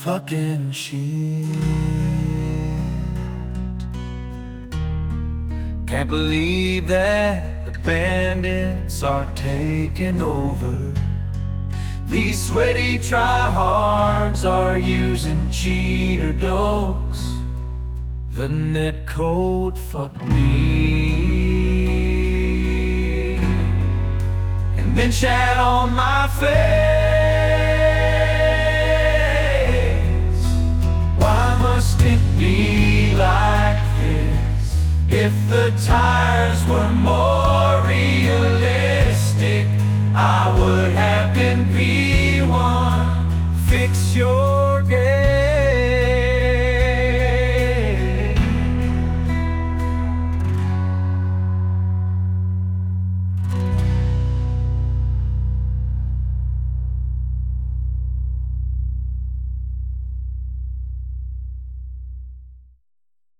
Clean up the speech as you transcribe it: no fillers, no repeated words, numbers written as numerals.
fucking shit. Can't believe that the bandits are taking over. These sweaty tryhards are using cheater dogs. The net code fucked me, and then shat on my face. Why must it be like this? If the tires were more